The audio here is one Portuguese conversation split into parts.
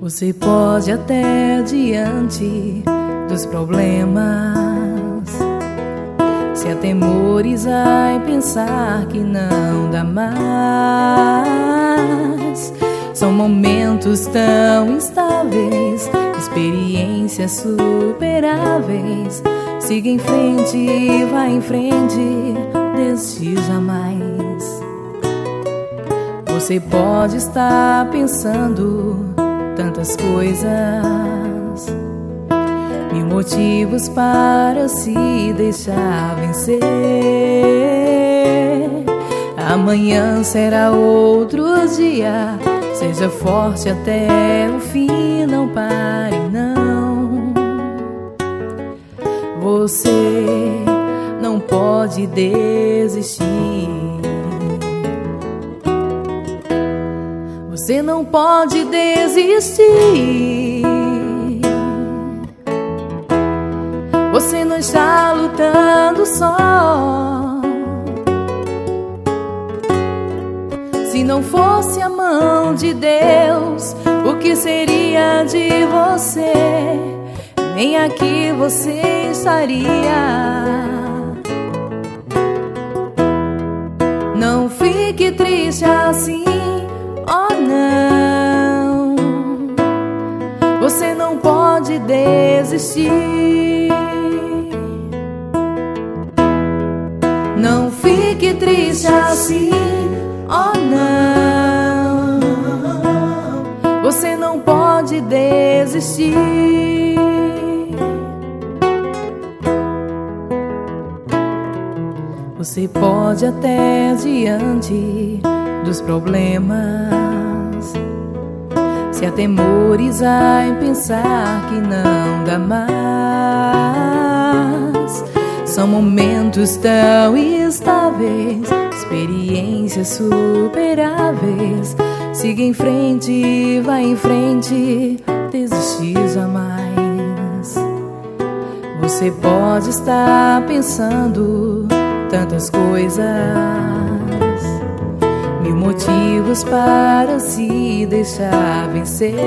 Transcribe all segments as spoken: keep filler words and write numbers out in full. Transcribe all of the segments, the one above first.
Você pode até diante dos problemas se atemorizar e pensar que não dá mais. São momentos tão instáveis, experiências superáveis. Siga em frente, vá em frente, desiste jamais. Você pode estar pensando tantas coisas, mil motivos para se deixar vencer. Amanhã será outro dia, seja forte até o fim, não pare não. Você não pode desistir. Você não pode desistir. Você não está lutando só. Se não fosse a mão de Deus, o que seria de você? Nem aqui você estaria. Não fique triste assim, oh não. Você não pode desistir. Não fique triste assim, oh não. Você não pode desistir. Você pode até diante dos problemas se atemorizar em pensar que não dá mais. São momentos tão instáveis, experiências superáveis. Siga em frente, vá em frente, desistir jamais. Você pode estar pensando tantas coisas, mil motivos para se deixar vencer.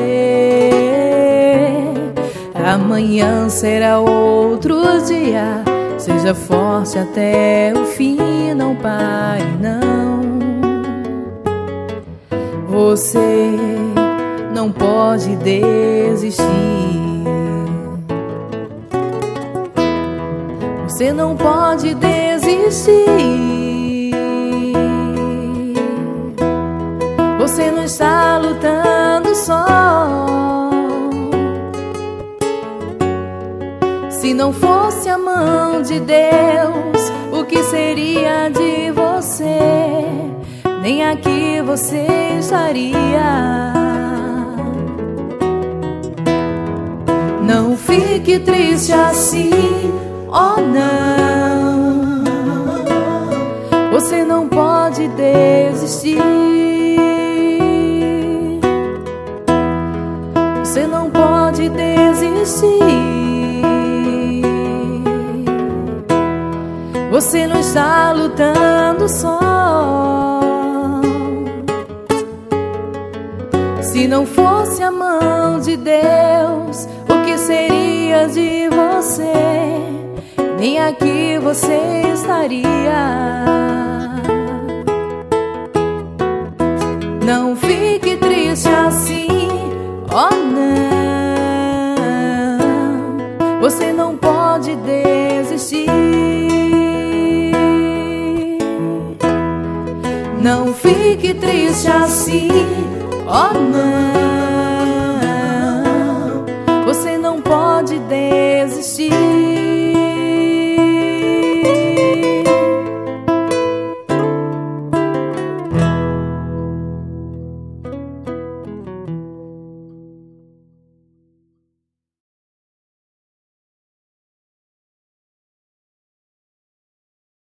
Amanhã será outro dia, seja forte até o fim, não pare não. Você não pode desistir. Você não pode desistir. Você não está lutando só. Se não fosse a mão de Deus, o que seria de você? Nem aqui você estaria. Não fique triste assim, oh não. Você não pode desistir. Você não pode desistir. Você não está lutando só. Se não fosse a mão de Deus, o que seria de você? Nem aqui você estaria. Não fique triste assim, oh não. Você não pode desistir. Não fique triste assim, oh não. Você não pode desistir.